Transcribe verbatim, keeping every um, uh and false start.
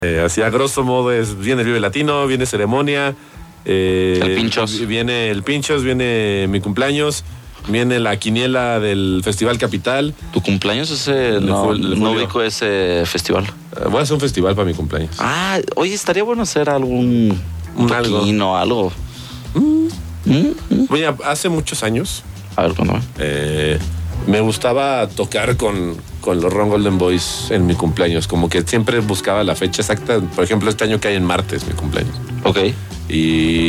Eh, así a grosso modo es, viene el Vive Latino, viene ceremonia. Eh, el Pinchos. Viene el Pinchos, viene mi cumpleaños, viene la quiniela del Festival Capital. ¿Tu cumpleaños ese? Le No, fue- le no fue- ubico ese festival. Eh, voy a hacer un festival para mi cumpleaños. Ah, oye, estaría bueno hacer algún Un algo. toquín o algo. Mm, mm. Voy a- hace muchos años A ver, cuéntame. eh, me gustaba tocar con, con los Ron Golden Boys en mi cumpleaños. Como que siempre buscaba la fecha exacta. Por ejemplo, este año cae en martes mi cumpleaños. Ok. Y